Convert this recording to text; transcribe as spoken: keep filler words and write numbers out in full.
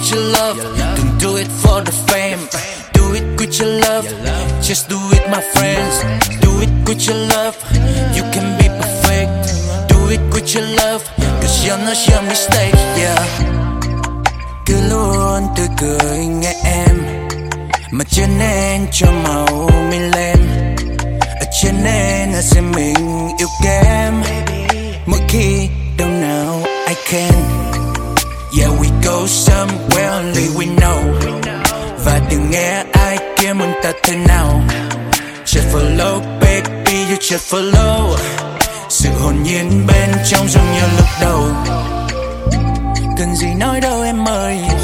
with your love. Don't do it for the fame. Do it with your love. Just do it, my friends. Do it with your love. You can be perfect. Do it with your love. Cause you're not your mistake, yeah. Cứ luôn tươi cười nghe em, mà trở nên cho màu mình lên. Ở trên nên là xem mình yêu kém. Mỗi khi đâu nào I can. Yeah, we go somewhere only we know. Và đừng nghe ai kia muốn ta thế nào. Just follow baby, you just follow. Sự hồn nhiên bên trong giống như lúc đầu. Cần gì nói đâu em ơi.